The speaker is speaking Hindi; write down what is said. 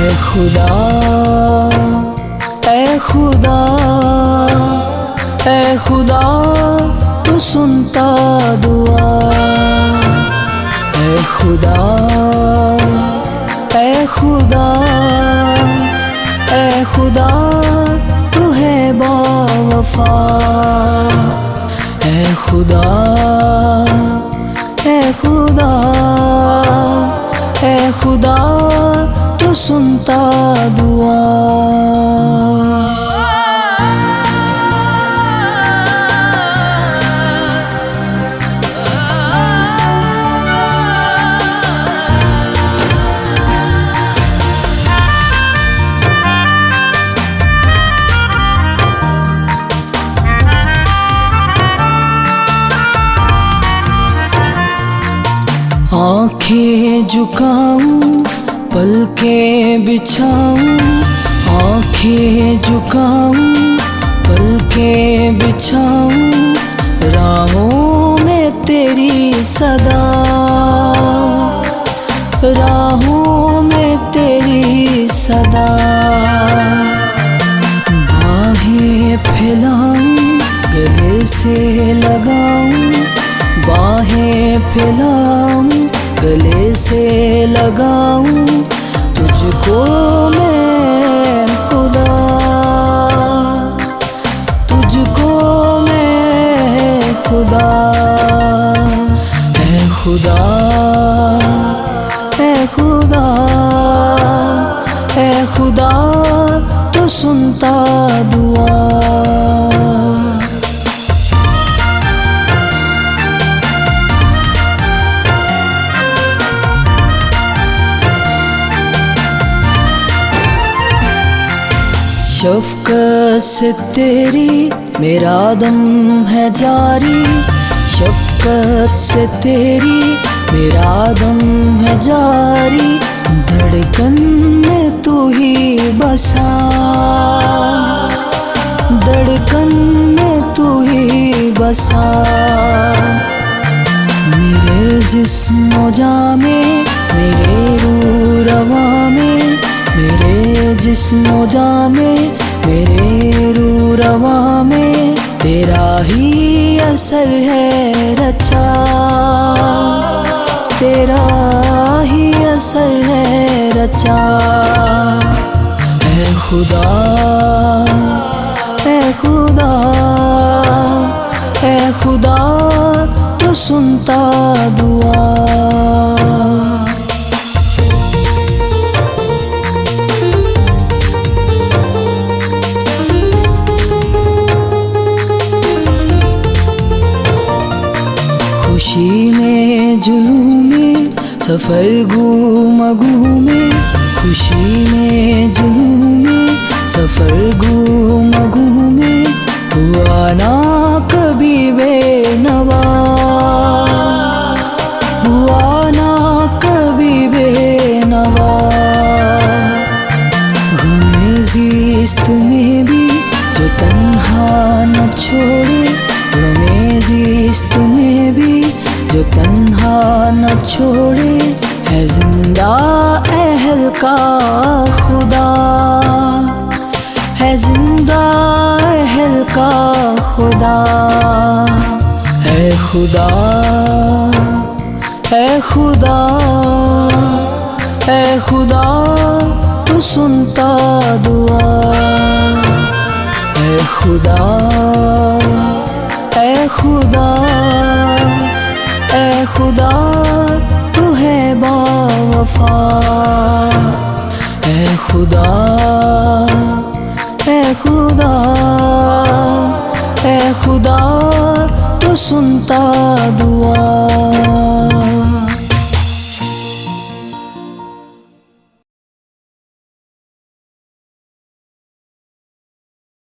खुदा, ऐ खुदा, ऐ खुदा तू सुनता दुआ। ऐ खुदा, ऐ खुदा, ऐ खुदा तू है बावफा। ऐ खुदा, ऐ खुदा, ऐ खुदा तू सुनता दुआ। आँखें झुकाऊं, पलकें बिछाऊं, आँखें झुकाऊं, पलकें बिछाऊं, राहों में तेरी सदा, राहों में तेरी सदा। बाहें फैलाऊं, गले से लगाऊं, बाहें फैलाऊं, गले से लगाऊं, तुझको मैं खुदा, तुझको मैं खुदा। ऐ खुदा, ऐ खुदा, ऐ खुदा तू सुनता दुआ। शफ़क़त से तेरी मेरा दम है जारी, शफ़क़त से तेरी मेरा दम है जारी, धड़कन में तू ही बसा, धड़कन में तू ही बसा। मेरे जिस्म जामे, मेरे रूह रवा में, मेरे जिस्म जामे, मेरे रूह रवा में, तेरा ही असर है रचा, तेरा ही असर है रचा। ऐ खुदा, ऐ खुदा, ऐ खुदा तू सुनता दुआ। खुशी में जुलूम में सफर घूम घूमे, खुशी में जुलूम में सफर घूम घूमे, हुआ ना कभी बेनवा, हुआ ना कभी बेनवा। गमे ज़िस्त में भी जो तन्हा न छोड़े, गमे ज़िस्त में भी जो तन्हा न छोड़े, है जिंदा अहल का खुदा, है जिंदा अहल का खुदा। ऐ खुदा, ऐ खुदा, ऐ खुदा तू सुनता दुआ। ऐ खुदा, ऐ खुदा, ऐ खुदा तू है बावफा। ऐ खुदा, ऐ खुदा, ऐ खुदा तू सुनता दुआ।